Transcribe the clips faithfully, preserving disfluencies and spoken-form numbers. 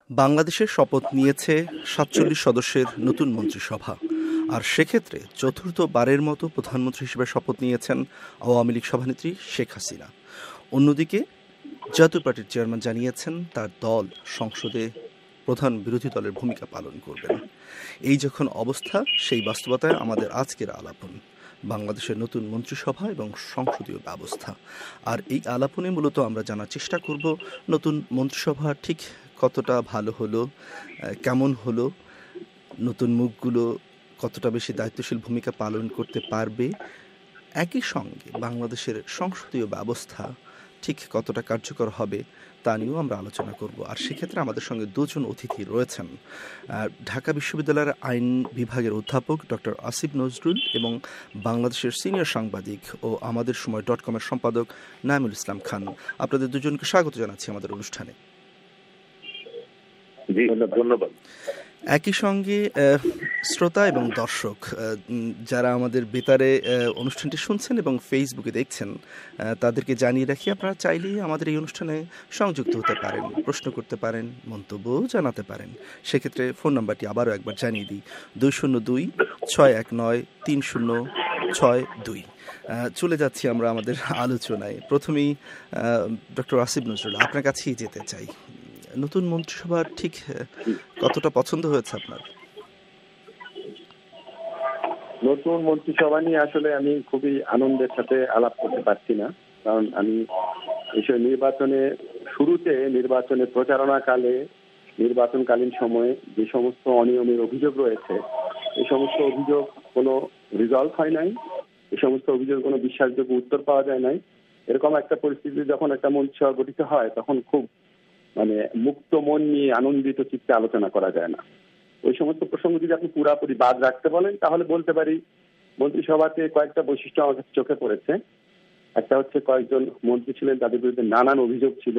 বাংলাদেশের শপথ নিয়েছে সাতচল্লিশ সদস্যের নতুন মন্ত্রিসভা। আর সেক্ষেত্রে চতুর্থবারের মতো প্রধানমন্ত্রী হিসেবে শপথ নিয়েছেন আওয়ামী লীগ সভানেত্রী শেখ হাসিনা। অন্যদিকে জাতীয় পার্টির চেয়ারম্যান জানিয়েছেন তার দল সংসদে প্রধান বিরোধী দলের ভূমিকা পালন করবেন। এই যখন অবস্থা, সেই বাস্তবতায় আমাদের আজকের আলাপন বাংলাদেশের নতুন মন্ত্রিসভা এবং সংসদীয় ব্যবস্থা। আর এই আলাপনে মূলত আমরা জানার চেষ্টা করব নতুন মন্ত্রিসভা ঠিক কতটা ভালো হলো, কেমন হলো, নতুন মুখগুলো কতটা বেশি দায়িত্বশীল ভূমিকা পালন করতে পারবে, একই সঙ্গে বাংলাদেশের সংসদীয় ব্যবস্থা ঠিক কতটা কার্যকর হবে তা নিয়েও আমরা আলোচনা করব। আর সেক্ষেত্রে আমাদের সঙ্গে দুজন অতিথি রয়েছেন, ঢাকা বিশ্ববিদ্যালয়ের আইন বিভাগের অধ্যাপক ডক্টর আসিফ নজরুল এবং বাংলাদেশের সিনিয়র সাংবাদিক ও আমাদের সময় ডট কমের সম্পাদক নাইমুল ইসলাম খান। আপনাদের দুজনকে স্বাগত জানাচ্ছি আমাদের অনুষ্ঠানে। ধন্যবাদ। একই সঙ্গে শ্রোতা এবং দর্শক যারা আমাদের বেতারে অনুষ্ঠানটি শুনছেন এবং ফেসবুকে দেখছেন, তাদেরকে জানিয়ে রাখি আপনারা চাইলেই আমাদের এই অনুষ্ঠানে সংযুক্ত হতে পারেন, প্রশ্ন করতে পারেন, মন্তব্য জানাতে পারেন। সেক্ষেত্রে ফোন নাম্বারটি আবারও একবার জানিয়ে দিই, দুই শূন্য দুই ছয় এক নয় তিন শূন্য ছয় দুই। চলে যাচ্ছি আমরা আমাদের আলোচনায়। প্রথমেই ডক্টর আসিফ নজরুল, আপনার কাছেই যেতে চাই। নতুন মন্ত্রিসভা ঠিক কতটা পছন্দ হয়েছে আপনার? নতুন মন্ত্রিসভা নিয়ে আসলে আমি খুবই আনন্দের সাথে আলাপ করতে পারছি না, কারণ আমি এইসব নির্বাচনে শুরুতে নির্বাচনে প্রচারণাকালে নির্বাচনকালীন সময়ে যে সমস্ত অনিয়মের অভিযোগ রয়েছে, এই সমস্ত অভিযোগ কোনো রিজলভ হয় নাই, এই সমস্ত অভিযোগ কোনো বিশ্বাসযোগ্য উত্তর পাওয়া যায় নাই। এরকম একটা পরিস্থিতি যখন একটা মন্ত্রিসভা গঠিত হয়, তখন খুব মানে মুক্ত মন নিয়ে আনন্দিত চিত্তে আলোচনা করা যায় না। ওই সমস্ত প্রসঙ্গ যদি আপনি পুরাপুরি বাদ রাখতে বলেন, তাহলে বলতে পারি মন্ত্রিসভাতে কয়েকটা বৈশিষ্ট্য আমার কাছে চোখে পড়েছে। একটা হচ্ছে কয়েকজন মন্ত্রী ছিলেন, তাদের বিরুদ্ধে নানান অভিযোগ ছিল,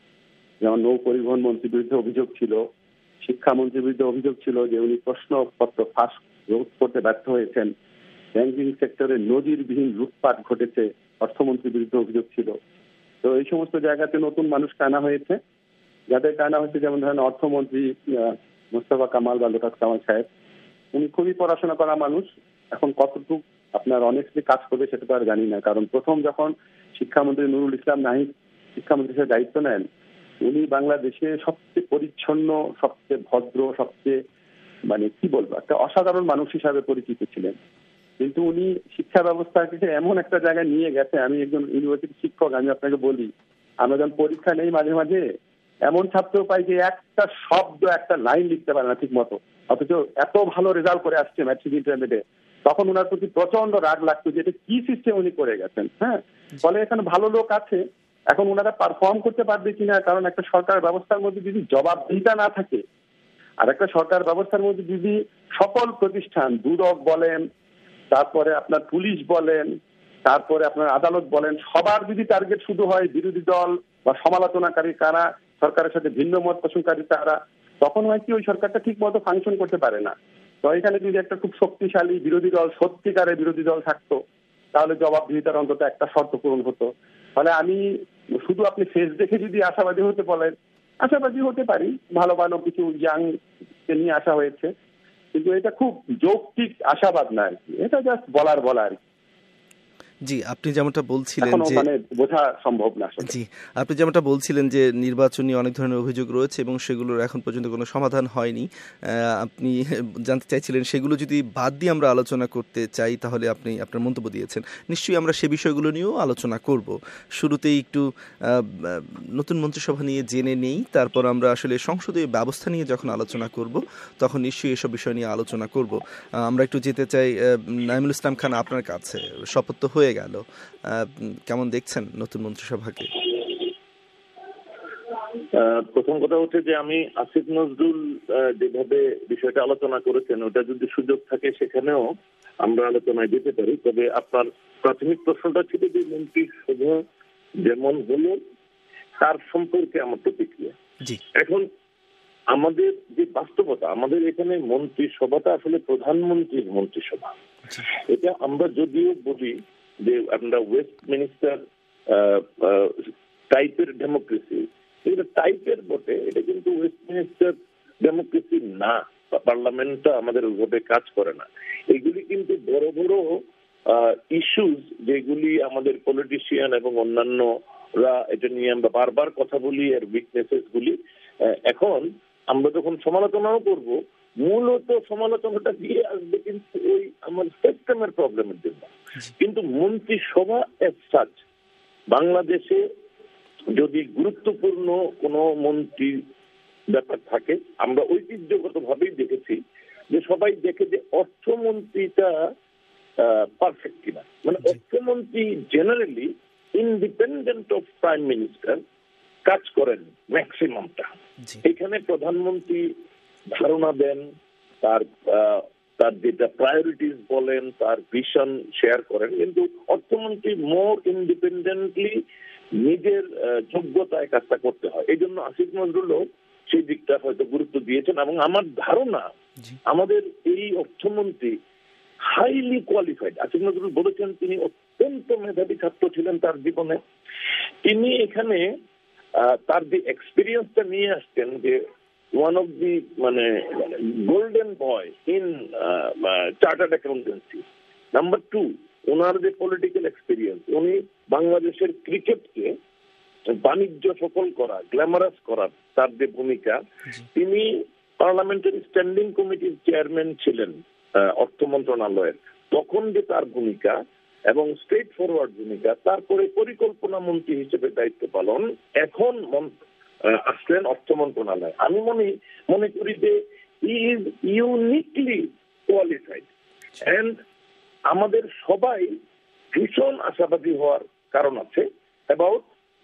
যেমন নৌ পরিবহন মন্ত্রীর বিরুদ্ধে অভিযোগ ছিল, শিক্ষামন্ত্রীর বিরুদ্ধে অভিযোগ ছিল যে উনি প্রশ্নপত্র ফাঁস রোধ করতে ব্যর্থ হয়েছেন, ব্যাংকিং সেক্টরে নজিরবিহীন লুটপাট ঘটেছে, অর্থমন্ত্রীর বিরুদ্ধে অভিযোগ ছিল। তো এই সমস্ত জায়গাতে নতুন মানুষকে আনা হয়েছে, যাদের আনা হয়েছে যেমন ধরেন অর্থমন্ত্রী মোস্তফা কামাল বা লোটাস কামাল সাহেব, উনি খুবই পড়াশোনা করা মানুষ। এখন কতটুকু আপনার অনেস্টলি কাজ করবে সেটা তো আর জানি না, কারণ প্রথম যখন শিক্ষামন্ত্রী নুরুল ইসলাম নাহিদ শিক্ষামন্ত্রী হিসেবে দায়িত্ব নেন, উনি বাংলাদেশে সবচেয়ে পরিচ্ছন্ন, সবচেয়ে ভদ্র, সবচেয়ে মানে কি বলবো একটা অসাধারণ মানুষ হিসাবে পরিচিত ছিলেন। কিন্তু উনি শিক্ষা ব্যবস্থাকে এমন একটা জায়গায় নিয়ে গেছে, আমি একজন ইউনিভার্সিটি শিক্ষক, আমি আপনাকে বলি, আমরা যখন পরীক্ষা নেই মাঝে মাঝে এমন ছাত্র পাই যে একটা শব্দ, একটা লাইন লিখতে পারে না ঠিক মতো, অথচ এত ভালো রেজাল্ট করে আসছে ম্যাট্রিক ইন্টারমিডিয়েটে। তখন ওনার প্রতি প্রচন্ড রাগ লাগতো যে এটা কি সিস্টেম উনি করে গেছেন। হ্যাঁ, ফলে এখানে ভালো লোক আছে, এখন ওনারা পারফর্ম করতে পারবে কিনা, কারণ একটা সরকার ব্যবস্থার মধ্যে যদি জবাবদিহিতা না থাকে, আর একটা সরকার ব্যবস্থার মধ্যে যদি সকল প্রতিষ্ঠান, দুদক বলেন, তারপরে আপনার পুলিশ বলেন, তারপরে আপনার আদালত বলেন, সবার যদি টার্গেট শুধু হয় বিরোধী দল বা সমালোচনাকারী কারা, সরকারের সাথে ভিন্ন মত পোষণকারী তারা, তখন হয় কি ওই সরকারটা ঠিক মতো ফাংশন করতে পারে না। তো এখানে যদি একটা খুব শক্তিশালী বিরোধী দল, সত্যিকারের বিরোধী দল থাকতো, তাহলে জবাবদিহিতার অন্তত একটা শর্ত পূরণ হতো। ফলে আমি শুধু আপনি ফেস দেখে যদি আশাবাদী হতে বলেন, আশাবাদী হতে পারি, ভালো ভালো কিছু ইয়াং কে নিয়ে আসা হয়েছে, কিন্তু এটা খুব যৌক্তিক আশাবাদ না আর কি, এটা জাস্ট বলার বলা আর কি। জি, আপনি যেমনটা বলছিলেন যে মানে বোঝা সম্ভব না। জি, আপনি যেমনটা বলছিলেন যে নির্বাচনী অনেক ধরনের অভিযোগ রয়েছে এবং সেগুলোর এখন পর্যন্ত কোনো সমাধান হয়নি। আপনি জানতে চাইছিলেন সেগুলো যদি বাদ দিয়ে আমরা আলোচনা করতে চাই, তাহলে আপনি আপনার মন্তব্য দিয়েছেন। নিশ্চয়ই আমরা সে বিষয়গুলো নিয়েও আলোচনা করব। শুরুতেই একটু নতুন মন্ত্রিসভা নিয়ে জেনে নেই, তারপর আমরা আসলে সংসদীয় ব্যবস্থা নিয়ে যখন আলোচনা করব তখন নিশ্চয়ই এসব বিষয় নিয়ে আলোচনা করব। আমরা একটু যেতে চাই নাইমুল ইসলাম খান, আপনার কাছে। শপথ তো হয়ে গেল, কেমন দেখছেন নতুন মন্ত্রিসভাকে? প্রথম কথা হচ্ছে যে আমি আসিফ নজরুল যেভাবে বিষয়টা আলোচনা করেছেন, ওটা যদি সুযোগ থাকে সেখানেও আমরা আলোচনায় যেতে পারি। তবে আপনার প্রাথমিক প্রশ্নটা ছিল যে মন্ত্রিসভা যেমন হলো তার সম্পর্কে আমার প্রতিক্রিয়া। এখন আমাদের যে বাস্তবতা, আমাদের এখানে মন্ত্রিসভাটা আসলে প্রধানমন্ত্রীর মন্ত্রিসভা। এটা আমরা যদিও বলি যে আমরা ওয়েস্টমিনিস্টার টাইপের ডেমোক্রেসি, এটা টাইপের বটে, এটা কিন্তু ওয়েস্টমিনিস্টার ডেমোক্রেসি না, পার্লামেন্টটা আমাদের ওইভাবে কাজ করে না। এগুলি কিন্তু বড় বড় ইস্যুজ যেগুলি আমাদের পলিটিশিয়ান এবং অন্যান্যরা এটা নিয়ে আমরা বারবার কথা বলি, এর উইকনেসেস গুলি। এখন আমরা যখন সমালোচনাও করব, মূলত সমালোচনাটা দিয়ে আসবে কিন্তু ওই আমার সিস্টেমের প্রবলেমের জন্য। কিন্তু মন্ত্রিসভা এজ সাচ বাংলাদেশে যদি গুরুত্বপূর্ণ কোনো মন্ত্রী ব্যাপার থাকে, আমরা ঐতিহ্যগত ভাবেই দেখেছি যে সবাই দেখে যে অর্থমন্ত্রীটা পারফেক্ট কিনা। মানে অর্থমন্ত্রী generally independent of prime minister কাজ করেন ম্যাক্সিমামটা। এখানে প্রধানমন্ত্রী ধারণা দেন, তার তার যেটা প্রায়োরিটিস বলেন, তার ভিশন শেয়ার করেন, কিন্তু অর্থমন্ত্রী মোর ইন্ডিপেন্ডেন্টলি নিজের যোগ্যতায় কাজটা করতে হয়। এই জন্য আসিফ নজরুলও সেই দিকটা হয়তো গুরুত্ব দিয়েছেন, এবং আমার ধারণা আমাদের এই অর্থমন্ত্রী হাইলি কোয়ালিফাইড। আসিফ নজরুল বলেছেন তিনি অত্যন্ত মেধাবী ছাত্র ছিলেন তার জীবনে। তিনি এখানে তার যে এক্সপিরিয়েন্সটা নিয়ে আসছেন, যে ওয়ান অফ দি মানে golden boy in chartered accountancy. Number two, ওনার যে পলিটিক্যাল এক্সপিরিয়েন্স, উনি বাংলাদেশের ক্রিকেটকে বাণিজ্য সফল করা, গ্ল্যামারাস করার তার যে ভূমিকা, তিনি পার্লামেন্টারি স্ট্যান্ডিং কমিটির চেয়ারম্যান ছিলেন অর্থ মন্ত্রণালয়ের, তখন যে তার ভূমিকা এবং স্ট্রেট ফরওয়ার্ড ভূমিকা, তারপরে পরিকল্পনা মন্ত্রী হিসেবে দায়িত্ব পালন, এখন আসলেন অর্থ মন্ত্রণালয়। আমি মনে মনে করি যে he is uniquely qualified, and আমাদের সবাই ভীষণ আশাবাদী হওয়ার কারণ আছে অ্যাবাউট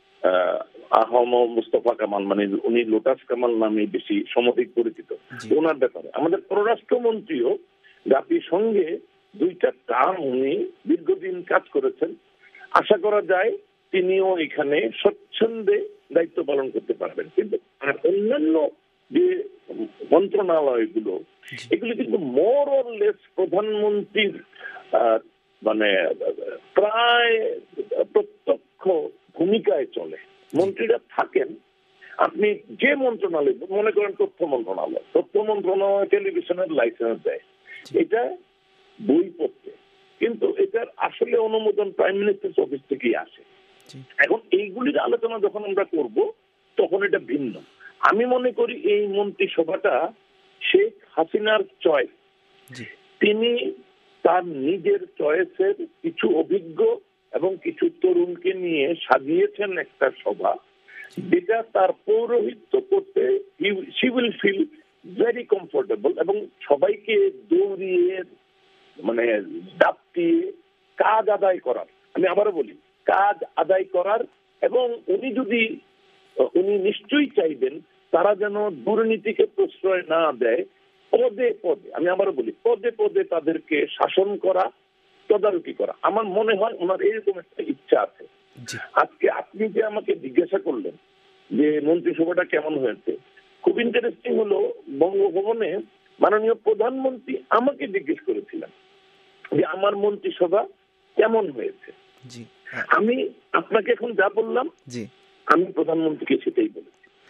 আহম মুস্তফা কামাল, মানে উনি লোটাস কামাল নামে বেশি সমধিক পরিচিত, ওনার ব্যাপারে। আমাদের পররাষ্ট্রমন্ত্রীও জাতিসংঘে দুইটা টার্ম উনি দীর্ঘদিন কাজ করেছেন। আশা করা যায় তিনিও এখানে স্বচ্ছন্দে দায়িত্ব পালন করতে পারবেন। কিন্তু আর অন্যান্য যে মন্ত্রণালয়গুলো, এগুলো কিন্তু মোর অর লেস প্রধানমন্ত্রীর মানে প্রায় প্রত্যক্ষ ভূমিকায় চলে। মন্ত্রীরা থাকেন, আপনি যে মন্ত্রণালয় মনে করেন, তথ্য মন্ত্রণালয়, তথ্য মন্ত্রণালয় টেলিভিশনের লাইসেন্স দেয়, এটা বই পড়তে, কিন্তু এটার আসলে অনুমোদন প্রাইম মিনিস্টার অফিস থেকেই আসে। এখন এইগুলির আলোচনা যখন আমরা করব, তখন এটা ভিন্ন। আমি মনে করি এই মন্ত্রিসভাটা শেখ হাসিনার চয়েস। তিনি তার নিজের চয়েসের কিছু অভিজ্ঞ এবং কিছু তরুণকে নিয়ে সাজিয়েছেন একটা সভা, যেটা তার পৌরোহিত্য করতে she will feel very comfortable, এবং সবাইকে দৌড়িয়ে মানে ডাক দিয়ে কাজ আদায় করার, আমি আবারও বলি কাজ আদায় করার, এবং উনি যদি উনি নিশ্চয়ই চাইবেন তারা যেন দুর্নীতিকে প্রশ্রয় না দেয়, পদে পদে, আমি আবারও বলি পদে পদে তাদেরকে শাসন করা, তদারকি করা। আমার মনে হয় ওনার এরকম একটা ইচ্ছা আছে। আজকে আপনি যে আমাকে জিজ্ঞাসা করলেন যে মন্ত্রিসভাটা কেমন হয়েছে, খুব ইন্টারেস্টিং হলো, বঙ্গভবনে মাননীয় প্রধানমন্ত্রী আমাকে জিজ্ঞেস করেছিলেন যে আমার মন্ত্রিসভা কেমন হয়েছে। আমি আপনাকে এখন যা বললাম, আমি প্রধানমন্ত্রীকে সেটাই বলেছি।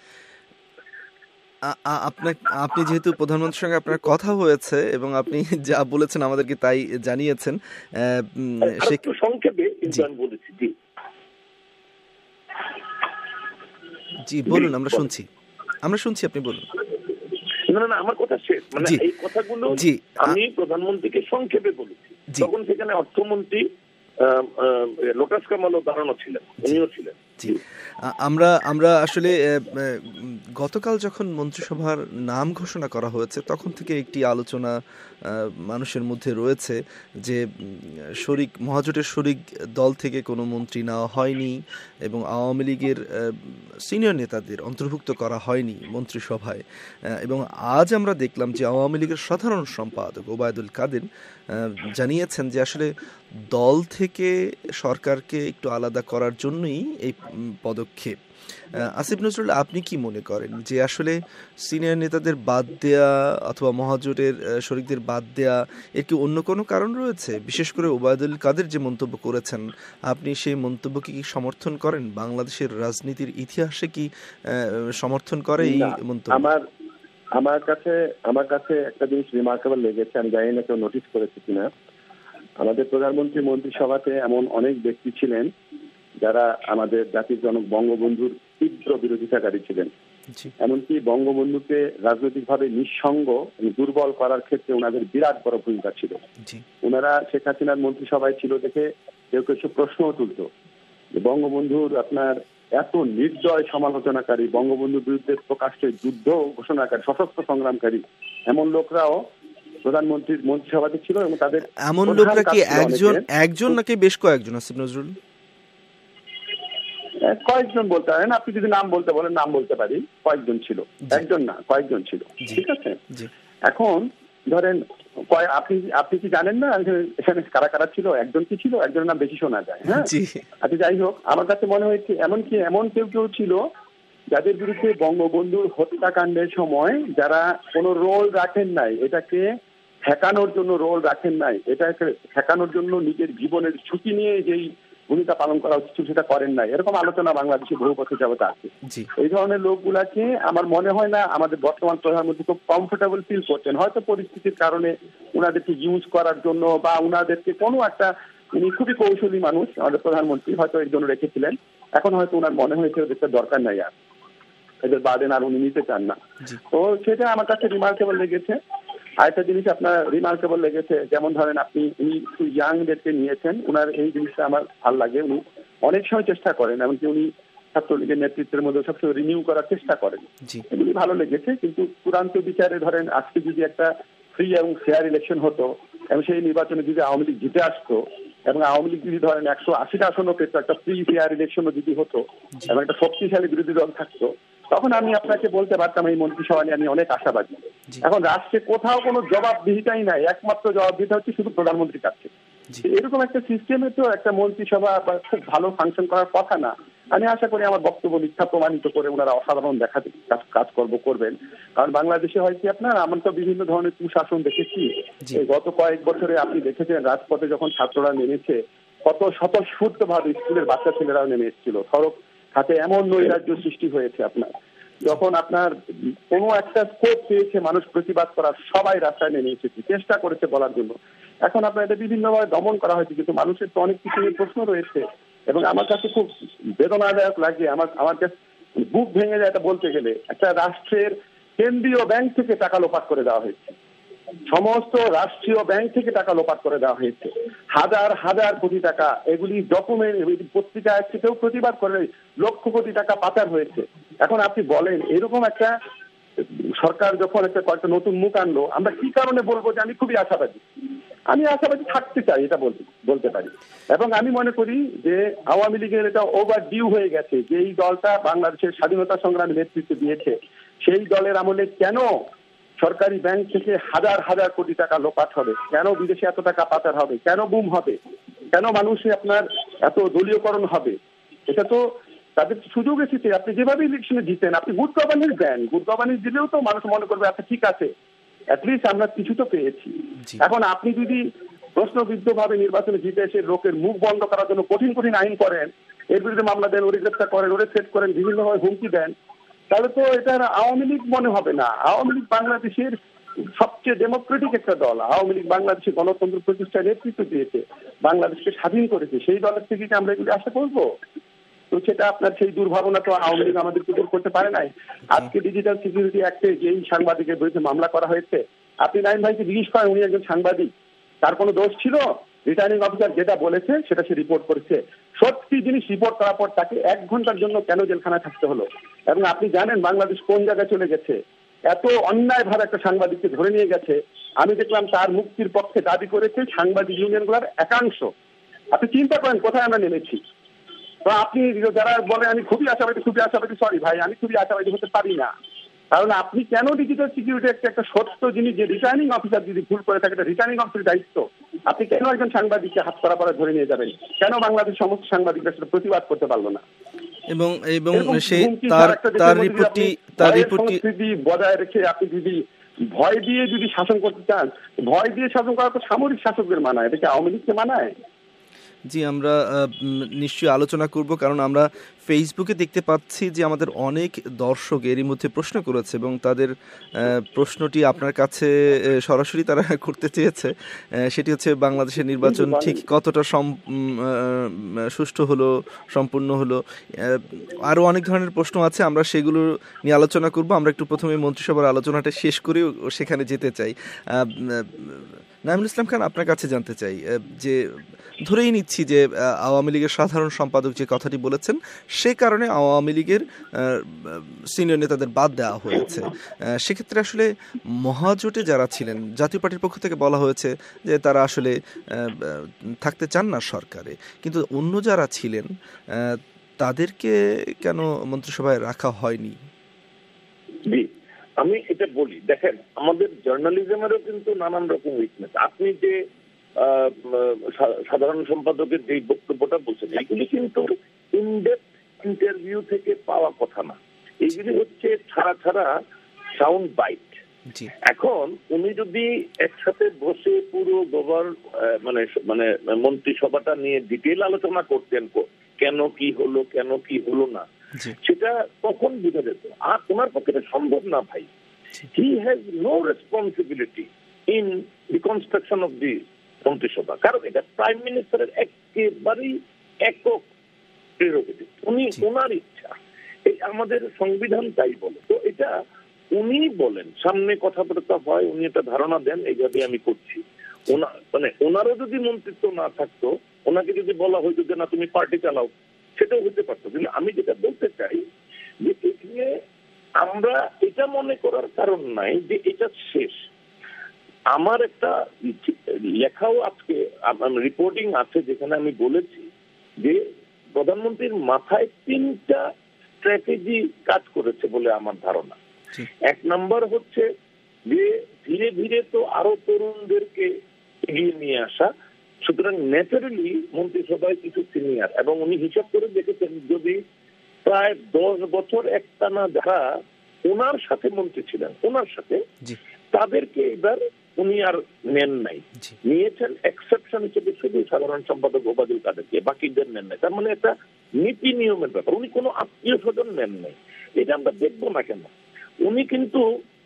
আপনি যেহেতু প্রধানমন্ত্রীর সঙ্গে আপনার কথা হয়েছে এবং আপনি যা বলেছেন আমাদেরকে তাই জানিয়েছেন, সংক্ষেপে কিন্তু আমি বলেছি। জি জি বলুন, আমরা শুনছি আমরা শুনছি আপনি বলুন। না না আমার কথা শেষ, মানে এই কথাগুলো আমি প্রধানমন্ত্রীকে সংক্ষেপে বলেছি। তখন সেখানে অর্থমন্ত্রী লোটাস কামালও দাঁড়ানো ছিলেন, উনিও ছিলেন। আমরা আমরা আসলে গতকাল যখন মন্ত্রিসভার নাম ঘোষণা করা হয়েছে, তখন থেকে একটি আলোচনা মানুষের মধ্যে রয়েছে যে শরিক মহাজোটের শরিক দল থেকে কোনো মন্ত্রী নেওয়া হয়নি এবং আওয়ামী লীগের সিনিয়র নেতাদের অন্তর্ভুক্ত করা হয়নি মন্ত্রিসভায়। এবং আজ আমরা দেখলাম যে আওয়ামী লীগের সাধারণ সম্পাদক ওবায়দুল কাদের জানিয়েছেন যে আসলে দল থেকে সরকারকে একটু আলাদা করার জন্যই এই পদক্ষেপ। আসিফ নজরুল, আপনি কি মনে করেন যে আসলে সিনিয়র নেতাদের বাদ দেয়া অথবা মহাজোটের শরিকদের বাদ দেয়া এর কি অন্য কোনো কারণ রয়েছে? বিশেষ করে ওবায়দুল কাদের যে মন্তব্য করেছেন, আপনি সেই মন্তব্যকে কি সমর্থন করেন? বাংলাদেশের রাজনীতির ইতিহাসে কি সমর্থন করে এই মন্তব্য? আমার আমার কাছে আমার কাছে একটা জিনিস রিমার্কেবল লেগেছে, আমি জানি না কেউ নোটিস করেছে কিনা। আমাদের প্রধানমন্ত্রী মন্ত্রিসভাতে এমন অনেক ব্যক্তি ছিলেন যারা আমাদের জাতির জনক বঙ্গবন্ধুর তীব্র বিরোধিতাকারী ছিলেন। এমনকি বঙ্গবন্ধুকে রাজনৈতিকভাবে নিঃসঙ্গ দুর্বল করার ক্ষেত্রে ওনাদের বিরাট বড় ভূমিকা ছিল। ওনারা শেখ হাসিনার মন্ত্রিসভায় ছিল দেখে কেউ কিছু প্রশ্নও তুলত যে বঙ্গবন্ধুর আপনার এত নির্দয় সমালোচনাকারী, বঙ্গবন্ধুর বিরুদ্ধে প্রকাশ্যে যুদ্ধ ঘোষণাকারী, সশস্ত্র সংগ্রামকারী এমন লোকরাও প্রধানমন্ত্রীর মন্ত্রিসভাতে ছিল এবং তাদের এমন লোকরা কি একজন একজন নাকি বেশ কয়েকজন? আসিফ নজরুল, কয়েকজন বলতে পারেন, আপনি যদি নাম বলতে বলেন নাম বলতে পারি। কয়েকজন ছিল, একজন না কয়েকজন ছিল, ঠিক আছে। এখন ধরেন আপনি আপনি কি জানেন না এখানে কারা কারা ছিল? একজন কি ছিল? একজনের নাম বেশি শোনা যায়। হ্যাঁ, আচ্ছা যাই হোক, আমার কাছে মনে হয়েছে এমনকি এমন কেউ কেউ ছিল যাদের বিরুদ্ধে বঙ্গবন্ধুর হত্যাকাণ্ডের সময় যারা কোনো রোল রাখেন নাই, এটাকে ঠেকানোর জন্য রোল রাখেন নাই, এটাকে ঠেকানোর জন্য নিজের জীবনের ঝুঁকি নিয়ে যেই ভূমিকা পালন করা উচিত সেটা করেন নাই, এরকম আলোচনা বাংলাদেশে বহু বছর যাবত আছে। এই ধরনের লোকগুলাকে আমার মনে হয় না আমাদের বর্তমান প্রধানমন্ত্রী খুব কমফোর্টেবল ফিল করছেন। হয়তো পরিস্থিতির কারণে উনাদেরকে ইউজ করার জন্য বা উনাদেরকে কোনো একটা, উনি খুবই কৌশলী মানুষ আমাদের প্রধানমন্ত্রী, হয়তো এর জন্য রেখেছিলেন। এখন হয়তো উনার মনে হয়েছে ওদেরকে দরকার নাই, আর এদের বাদেন আর উনি নিতে চান না। তো সেটা আমার কাছে রিমার্কেবল লেগেছে। আরেকটা জিনিস আপনার রিমার্কেবল লেগেছে, যেমন ধরেন আপনি উনি ইয়াংদেরকে নিয়েছেন, উনার এই জিনিসটা আমার ভালো লাগে। উনি অনেক সময় চেষ্টা করেন, এমনকি উনি ছাত্রলীগের নেতৃত্বের মধ্যে সবসময় রিনিউ করার চেষ্টা করেন, এগুলি ভালো লেগেছে। কিন্তু চূড়ান্ত বিচারে ধরেন আজকে যদি একটা ফ্রি এবং ফেয়ার ইলেকশন হতো এবং সেই নির্বাচনে যদি আওয়ামী লীগ জিতে আসতো এবং আওয়ামী লীগ যদি ধরেন একশো আশিটা আসন পেত, একটা ফ্রি ফেয়ার ইলেকশনও যদি হতো এবং একটা শক্তিশালী বিরোধী দল থাকতো, তখন আমি আপনাকে বলতে পারতাম এই মন্ত্রিসভা নিয়ে আমি অনেক আশাবাদী। এখন রাষ্ট্রে কোথাও কোনো জবাবদিহিতাই নাই, একমাত্র জবাবদিহিতা হচ্ছে শুধু প্রধানমন্ত্রীর কাছে। এরকম একটা সিস্টেমে তো একটা মন্ত্রিসভা খুব ভালো ফাংশন করার কথা না। আমি আশা করি আমার বক্তব্য মিথ্যা প্রমাণিত করে ওনারা অসাধারণ দেখাতে কাজকর্ম করবেন। কারণ বাংলাদেশে হয় কি আপনার, আমরা তো বিভিন্ন ধরনের কুশাসন দেখেছি। গত কয়েক বছরে আপনি দেখেছেন রাজপথে যখন ছাত্ররা নেমেছে, কত স্বতঃস্ফূর্ত ভাবে স্কুলের বাচ্চা ছেলেরাও নেমে এসেছিল। সড়ক হাতে এমন নৈরাজ্য সৃষ্টি হয়েছে আপনার, যখন আপনার কোনো একটা স্কোপ পেয়েছে মানুষ প্রতিবাদ করার, সবাই রাস্তায় নেমে এসেছে, চেষ্টা করেছে বলার জন্য। এখন আপনার এটা বিভিন্নভাবে দমন করা হয়েছে, কিন্তু মানুষের তো অনেক কিছু নিয়ে প্রশ্ন রয়েছে। এবং আমার কাছে খুব বেদনাদায়ক লাগে, আমার আমার কাছে বুক ভেঙে যায় এটা বলতে গেলে। একটা রাষ্ট্রের কেন্দ্রীয় ব্যাংক থেকে টাকা লোপাট করে দেওয়া হয়েছে, সমস্ত রাষ্ট্রীয় ব্যাংক থেকে টাকা লোপাট করে দেওয়া হয়েছে, হাজার হাজার কোটি টাকা। এগুলি ডকুমেন্ট পত্রিকায় থেকেও প্রতিবাদ করে লক্ষ কোটি টাকা পাচার হয়েছে। এখন আপনি বলেন এরকম একটা সরকার যখন একটা কয়েকটা নতুন মুখ আনলো, আমরা কি কারণে বলবো যে আমি খুবই আশাবাদী? আমি আশাবাদী থাকতে চাই, এটা বলতে বলতে পারি। এবং আমি মনে করি যে আওয়ামী লীগের এটা ওভার ডিউ হয়ে গেছে, যে এই দলটা বাংলাদেশের স্বাধীনতা সংগ্রামে নেতৃত্ব দিয়েছে, সেই দলের আমলে কেন সরকারি ব্যাংক থেকে হাজার হাজার কোটি টাকা লোপাট হবে, কেন বিদেশে এত টাকা পাচার হবে, কেন গুম হবে, কেন মানুষে আপনার এত দলীয়করণ হবে? এটা তো তাদের সুযোগ এসেছে। আপনি যেভাবে ইলেকশনে জিতেন, আপনি গুড গভর্নেন্স দেন, গুড গভর্নেন্স দিলেও তো মানুষ মনে করবে আচ্ছা ঠিক আছে, অ্যাটলিস্ট আমরা কিছু তো পেয়েছি। এখন আপনি যদি প্রশ্নবিদ্ধ ভাবে নির্বাচনে জিতে এসে লোকের মুখ বন্ধ করার জন্য কঠিন কঠিন আইন করেন, এর বিরুদ্ধে মামলা দেন, ওরে গ্রেপ্তার করেন, ওরে সেট করেন, বিভিন্নভাবে হুমকি দেন, তাহলে তো এটা আওয়ামী লীগ মনে হবে না। আওয়ামী লীগ বাংলাদেশের সবচেয়ে ডেমোক্রেটিক একটা দল। আওয়ামী লীগ বাংলাদেশের গণতন্ত্র প্রতিষ্ঠায় নেতৃত্ব দিয়েছে, বাংলাদেশকে স্বাধীন করেছে। সেই দলের থেকে কি আমরা এগুলি আশা করবো? তো সেটা আপনার সেই দুর্ভাবনা তো আওয়ামী লীগ আমাদেরকে দূর করতে পারে নাই। আজকে ডিজিটাল সিকিউরিটি অ্যাক্টে যেই সাংবাদিকের বিরুদ্ধে মামলা করা হয়েছে, আপনি নাইম ভাইকে জিজ্ঞেস করেন, উনি একজন সাংবাদিক, তার কোনো দোষ ছিল? রিটার্নিং অফিসার যেটা বলেছে সেটা সে রিপোর্ট করেছে। সত্যি জিনিস রিপোর্ট করার পর তাকে এক ঘন্টার জন্য কেন জেলখানায় থাকতে হলো? এবং আপনি জানেন বাংলাদেশ কোন জায়গায় চলে গেছে? এত অন্যায় ভাবে একটা সাংবাদিককে ধরে নিয়ে গেছে। আমি দেখলাম তার মুক্তির পক্ষে দাবি করেছে সাংবাদিক ইউনিয়নগুলোর একাংশ। আপনি চিন্তা করেন কোথায় আমরা নেমেছি। তো আপনি যারা বলে আমি খুবই আশাবাদী খুবই আশাবাদী সরি ভাই, আমি খুবই আশাবাদী হতে পারি না। কারণ আপনি কেন ডিজিটাল সিকিউরিটি একটা একটা সত্য জিনিস, যে রিটার্নিং অফিসার যদি ভুল করে থাকে, রিটার্নিং অফিসারের দায়িত্ব, আপনি কেন একজন সাংবাদিককে হাত করা পরে ধরে নিয়ে যাবেন? কেন বাংলাদেশ সমস্ত সাংবাদিকরা সেটা প্রতিবাদ করতে পারলো না? এবং এবং সে তার তার রিপোর্টটি তার রিপোর্টটি বজায় রেখে আপনি যদি ভয় দিয়ে যদি শাসন করতে চান, ভয় দিয়ে শাসন করা তো সামরিক শাসকদের মানায়, এটা কি আওয়ামী লীগকে মানায়? জি, আমরা নিশ্চয়ই আলোচনা করব, কারণ আমরা ফেসবুকে দেখতে পাচ্ছি যে আমাদের অনেক দর্শক এরই মধ্যে প্রশ্ন করেছে এবং তাদের প্রশ্নটি আপনার কাছে সরাসরি তারা করতে চেয়েছে। সেটি হচ্ছে বাংলাদেশের নির্বাচন ঠিক কতটা সুষ্ঠু হলো, সম্পূর্ণ হলো। আরও অনেক ধরনের প্রশ্ন আছে, আমরা সেগুলো নিয়ে আলোচনা করব। আমরা একটু প্রথমে মন্ত্রিসভার আলোচনাটা শেষ করে সেখানে যেতে চাই। নাঈমুল ইসলাম খান, আপনার কাছে জানতে চাই যে ধরেই নিচ্ছি যে আওয়ামী লীগের সাধারণ সম্পাদক যে কথাটি বলেছেন সে কারণে আওয়ামী লীগের সিনিয়র নেতাদের বাদ দেওয়া হয়েছে, সেক্ষেত্রে আসলে মহাজোটে যারা ছিলেন, জাতীয় পার্টির পক্ষ থেকে বলা হয়েছে যে তারা আসলে থাকতে চান না সরকারে, কিন্তু অন্য যারা ছিলেন তাদেরকে কেন মন্ত্রিসভায় রাখা হয়নি? আমি এটা বলি, দেখেন আমাদের জার্নালিজমেরও কিন্তু নানান রকম উইকনেস। আপনি যে সাধারণ সম্পাদকের যে বক্তব্যটা বলছেন, এগুলি কিন্তু ইনডেপথ ইন্টারভিউ থেকে পাওয়া কথা না, এগুলি হচ্ছে ছাড়া ছাড়া সাউন্ড বাইট। এখন উনি যদি একসাথে বসে পুরো গভর্ন মানে মানে মন্ত্রিসভাটা নিয়ে ডিটেল আলোচনা করতেন, কেন কি হলো কেন কি হলো না, সেটা তখন বোঝা যেত। আর ওনার পক্ষে সম্ভব না ভাই। He has no responsibility in the construction of the মন্ত্রিসভা, কারণ এটা প্রাইম মিনিস্টারের একেবারেই একক প্রেরোগেটিভ। উনি ওনার ইচ্ছা, এই আমাদের সংবিধান তাই বলে। তো এটা উনি বলেন, সামনে কথাবার্তা হয়, উনি একটা ধারণা দেন এইভাবে আমি করছি। ওনার মানে ওনারও যদি মন্ত্রিত্ব না থাকতো, ওনাকে যদি বলা হইতো যে না তুমি পার্টি চালাও, সেটাও হতে পারতো। কিন্তু আমি যেটা বলতে চাই যে এখানে আমরা এটা মনে করার কারণ নাই যে এটা শেষ। আমার একটা লেখাও আজকে রিপোর্টিং আছে যেখানে আমি বলেছি যে প্রধানমন্ত্রীর মাথায় তিনটা স্ট্র্যাটেজি কাজ করেছে বলে আমার ধারণা। এক নম্বর হচ্ছে যে ধীরে ধীরে তো আরো তরুণদেরকে এগিয়ে নিয়ে আসা, সুতরাং ন্যাচারালি মন্ত্রিসভায় কিছু সিনিয়র, এবং উনি হিসাব করে দেখেছেন যদি প্রায় দশ বছর একটানা যারা ওনার সাথে মন্ত্রী ছিলেন, ওনার সাথে তাদেরকে এবার উনি আর নেন নাই, নিয়েছেন এক্সেপশন হিসেবে শুধু সাধারণ সম্পাদক ওবায়দুল কাদেরকে, বাকিদের নেন নাই। তার মানে একটা নীতি নিয়মের ব্যাপার, উনি কোনো আত্মীয় স্বজন নেন নাই। এটা আমরা দেখবো না কেন? উনি কিন্তু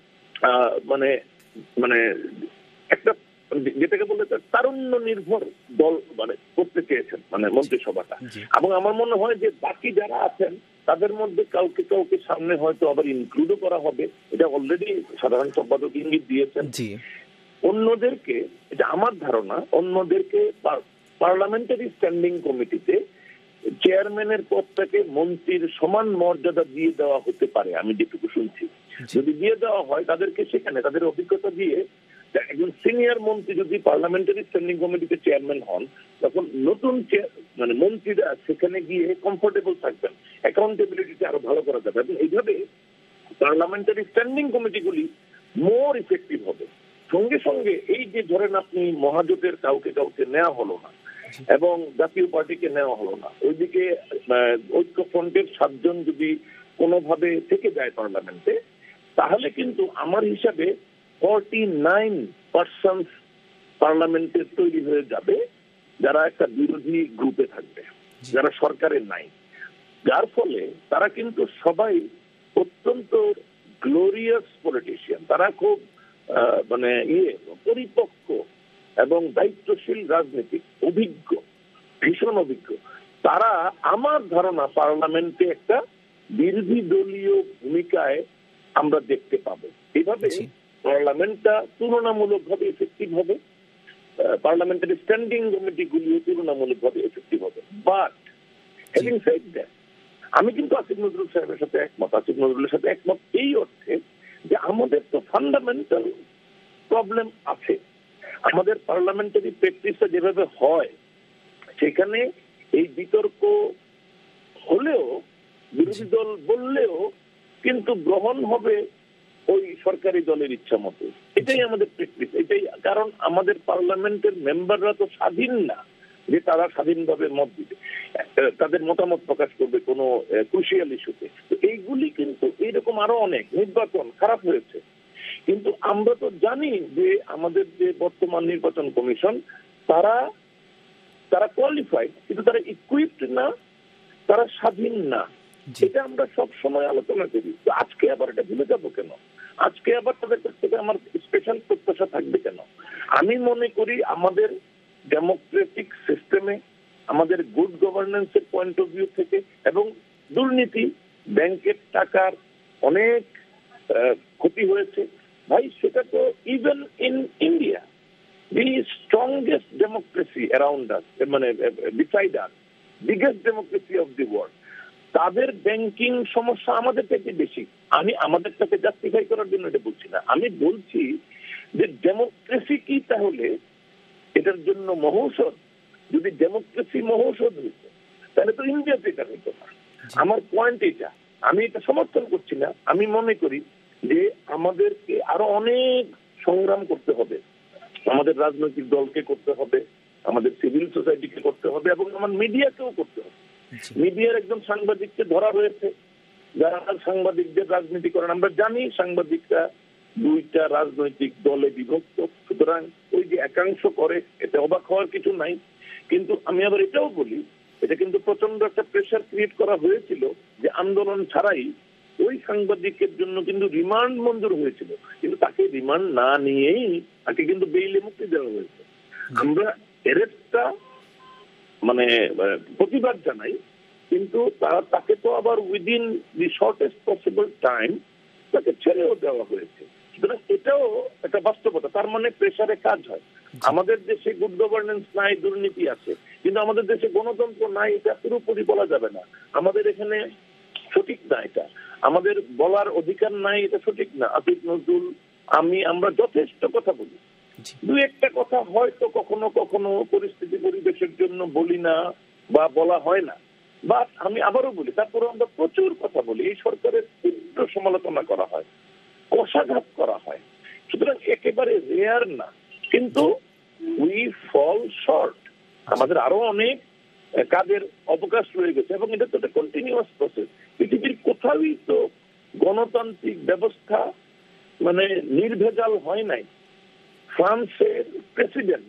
মানে মানে একটা যেটাকে বলে তারুণ্য নির্ভর দল মানে করতে চেয়েছেন মানে মন্ত্রিসভাটা, এবং আমার মনে হয় যে বাকি যারা আছেন তাদের মধ্যে কাউকে কাউকে সামনে হয়তো আবার ইনক্লুডও করা হবে, এটা অলরেডি সাধারণ সম্পাদক ইঙ্গিত দিয়েছেন। অন্যদেরকে, এটা আমার ধারণা, অন্যদেরকে পার্লামেন্টারি স্ট্যান্ডিং কমিটিতে চেয়ারম্যানের পদটাকে মন্ত্রীর সমান মর্যাদা দিয়ে দেওয়া হতে পারে, আমি যেটুকু শুনছি। যদি দিয়ে দেওয়া হয় তাদেরকে, সেখানে তাদের অভিজ্ঞতা দিয়ে একজন সিনিয়র মন্ত্রী যদি পার্লামেন্টারি স্ট্যান্ডিং কমিটিতে চেয়ারম্যান হন, তখন নতুন মানে মন্ত্রীরা সেখানে গিয়ে কমফোর্টেবল থাকবেন, অ্যাকাউন্টেবিলিটি আরো ভালো করা যাবে, এবং এইভাবে পার্লামেন্টারি স্ট্যান্ডিং কমিটিগুলি মোর ইফেক্টিভ হবে। সঙ্গে সঙ্গে এই যে ধরেন আপনি মহাজোটের কাউকে কাউকে নেওয়া হলো না এবং জাতীয় পার্টিকে নেওয়া হলো না, ওইদিকে ঐক্যফ্রন্টের সাতজন যদি কোনোভাবে থেকে যায় পার্লামেন্টে, তাহলে কিন্তু আমার হিসাবে ফর্টি নাইন পার্সেন্ট পার্লামেন্টে তৈরি হয়ে যাবে যারা একটা বিরোধী গ্রুপে থাকবে, যারা সরকারের নাই, যার ফলে তারা কিন্তু সবাই অত্যন্ত গ্লোরিয়াস পলিটিশিয়ান, তারা খুব মানে ইয়ে পরিপক্ক এবং দায়িত্বশীল রাজনীতিক, অভিজ্ঞ, ভীষণ অভিজ্ঞ। তারা আমার ধারণা পার্লামেন্টে একটা বিরোধী দলীয় ভূমিকায় আমরা দেখতে পাবো। এইভাবে পার্লামেন্টটা তুলনামূলকভাবে এফেক্টিভ হবে, পার্লামেন্টারি স্ট্যান্ডিং কমিটিগুলিও তুলনামূলকভাবে এফেক্টিভ হবে। বাট হ্যাভিং সেড দ্যাট, আমি কিন্তু আসিফ নজরুল সাহেবের সাথে একমত, আসিফ নজরুলের সাথে একমত এই অর্থে যে আমাদের তো ফান্ডামেন্টাল প্রবলেম আছে। আমাদের পার্লামেন্টারি প্র্যাকটিসটা যেভাবে হয় সেখানে এই বিতর্ক হলেও, বিরোধী দল বললেও কিন্তু গ্রহণ হবে ওই সরকারি দলের ইচ্ছা মতো। এটাই আমাদের প্র্যাকটিস, এটাই কারণ আমাদের পার্লামেন্টের মেম্বাররা তো স্বাধীন না যে তারা স্বাধীনভাবে মত দিবে, তাদের মতামত প্রকাশ করবে কোনো ক্রুশিয়াল ইস্যুতে। তো এইগুলি কিন্তু এইরকম আরো অনেক নির্বাচন খারাপ হয়েছে, কিন্তু আমরা তো জানি যে আমাদের যে বর্তমান নির্বাচন কমিশন তারা তারা কোয়ালিফাইড, কিন্তু তারা ইকুইপড না, তারা স্বাধীন না। এটা আমরা সব সময় আলোচনা করি। তো আজকে আবার এটা ভুলে যাবো কেন? আজকে আবার তাদের কাছ থেকে আমার স্পেশাল প্রত্যাশা থাকবে কেন? আমি মনে করি আমাদের ডেমোক্রেটিক সিস্টেমে, আমাদের গুড গভর্নেন্সের পয়েন্ট অফ ভিউ থেকে, এবং দুর্নীতি, ব্যাংকের টাকার অনেক ক্ষতি হয়েছে ভাই, সেটা তো even in India, the strongest democracy around us, মানে beside us, biggest democracy of the world, তাদের ব্যাংকিং সমস্যা আমাদের থেকে বেশি। আমি আমাদেরটাকে জাস্টিফাই করার জন্য এটা বলছি না, আমি বলছি যে ডেমোক্রেসি কি তাহলে এটার জন্য মহৌষধ? যদি ডেমোক্রেসি মহৌষধ হইত তাহলে তো ইন্ডিয়াতে এটা হইতো না। আমার পয়েন্ট এটা, আমি এটা সমর্থন করছি না। আমি মনে করি যে আমাদেরকে আরো অনেক সংগ্রাম করতে হবে, আমাদের রাজনৈতিক দলকে করতে হবে, আমাদের সিভিল সোসাইটিকে করতে হবে, এবং আমার মিডিয়াকেও করতে হবে। মিডিয়ার একজন সাংবাদিককে ধরা হয়েছে, যারা সাংবাদিকদের রাজনীতি করেন। আমরা জানি সাংবাদিকরা দুইটা রাজনৈতিক দলে বিভক্ত, সুতরাং ওই যে একাংশ করে এতে অবাক হওয়ার কিছু নাই। কিন্তু আমি আবার এটাও বলি, এটা কিন্তু প্রচন্ড একটা প্রেশার ক্রিয়েট করা হয়েছিল যে আন্দোলন ছাড়াই ওই সাংবাদিকের জন্য কিন্তু রিমান্ড মঞ্জুর হয়েছিল, কিন্তু তাকে রিমান্ড না নিয়েই তাকে কিন্তু বেইলে মুক্তি দেওয়া হয়েছে। আমরা এর একটা মানে প্রতিবাদ জানাই, কিন্তু তারা তাকে তো আবার within the shortest possible time তাকে ছেড়েও দেওয়া হয়েছে। সুতরাং এটাও একটা বাস্তবতা। তার মানে প্রেসারে কাজ হয়। আমাদের দেশে গুড গভর্নেন্স নাই, দুর্নীতি আছে, কিন্তু আমাদের দেশে গণতন্ত্র নাই, এটা পুরোপুরি বলা যাবে না। আমাদের এখানে সঠিক না, এটা আমাদের বলার অধিকার নাই, এটা সঠিক না। আসিফ নজরুল, আমি, আমরা যথেষ্ট কথা বলি, দু একটা কথা হয়তো কখনো কখনো পরিস্থিতি পরিবেশের জন্য বলি না বা বলা হয় না, বা আমি আবারও বলি, তারপরে আমরা প্রচুর কথা বলি। এই সরকারের তীব্র সমালোচনা করা হয়, কষাঘাত করা হয়, সুতরাং একেবারে রেয়ার না, কিন্তু উই ফল শর্ট। আমাদের আরো অনেক কাজের অবকাশ রয়ে গেছে, এবং এটা তো একটা কন্টিনিউয়াস প্রসেস। পৃথিবীর কোথাওই তো গণতান্ত্রিক ব্যবস্থা মানে নির্ভেজাল হয় নাই। ফ্রান্সের প্রেসিডেন্ট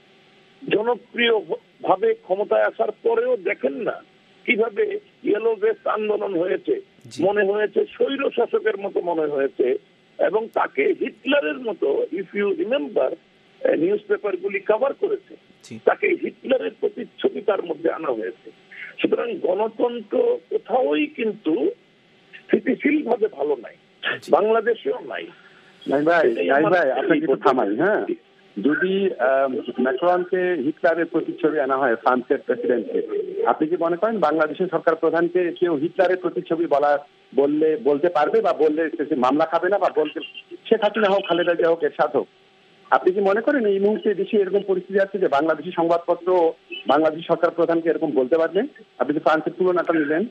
জনপ্রিয় ভাবে ক্ষমতায় আসার পরেও দেখেন না কিভাবে ইয়েলো ভেস্ট আন্দোলন হয়েছে, মনে হয়েছে স্বৈর শাসকের মতো মনে হয়েছে, এবং তাকে হিটলারের মতো, if you remember, newspaper গুলি কভার করেছে, তাকে হিটলারের প্রতিচ্ছবি তার মধ্যে আনা হয়েছে। সুতরাং গণতন্ত্র কোথাওই কিন্তু স্থিতিশীল ভাবে ভালো নাই, বাংলাদেশেও নাই। ভাই ভাই আপনাকে একটু থামাই। হ্যাঁ, যদি ম্যাক্রনকে হিটলারের প্রতিচ্ছবি আনা হয় ফ্রান্সের প্রেসিডেন্টকে, আপনি কি মনে করেন বাংলাদেশের সরকার প্রধানকে কেউ হিটলারের প্রতিচ্ছবি বলা বললে বলতে পারবে, বা বললে মামলা খাবে না, বা বলতে শেখ হাসিনা হোক, খালেদা জিয়া হোক, এরশাদ হোক? আপনি কি মনে করেন এই মুহূর্তে দেশে এরকম পরিস্থিতি আছে যে বাংলাদেশি সংবাদপত্র বাংলাদেশ সরকার প্রধানকে এরকম বলতে পারবে? আপনি যে ফ্রান্সের তুলনাটা নিলেন।